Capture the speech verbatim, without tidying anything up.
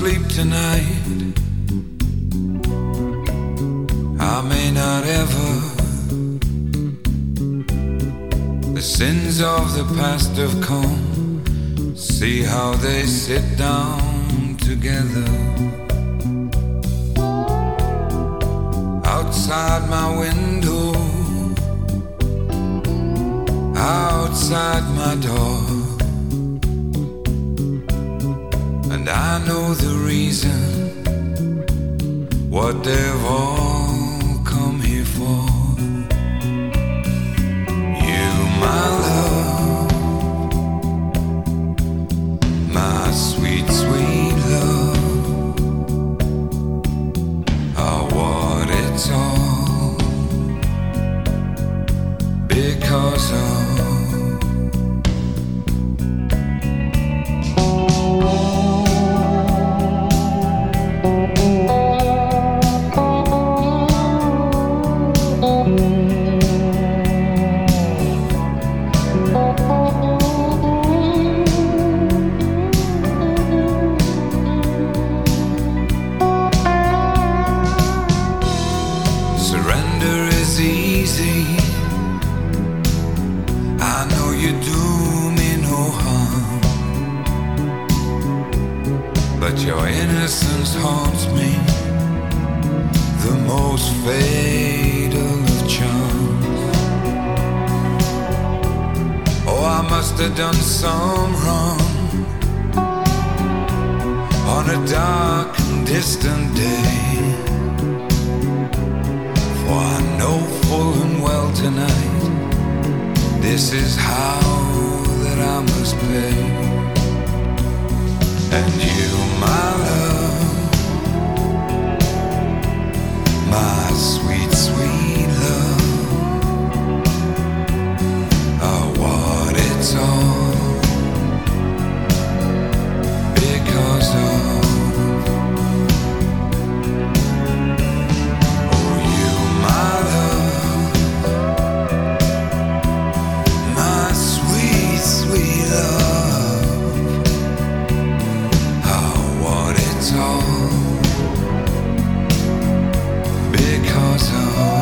sleep tonight. I may not ever. The sins of the past have come. See how they sit down together. Outside my window, outside my door. And I know the reason, what they've all come here for. You, my love, my sweet, sweet love, are what it's all because of. But your innocence haunts me, the most fatal of charms. Oh, I must have done some wrong on a dark and distant day. For I know full and well tonight, this is how that I must pay. And you, my love, my sweet, sweet love, are what it's all because of. Oh, you, my love, my sweet, sweet love. All because of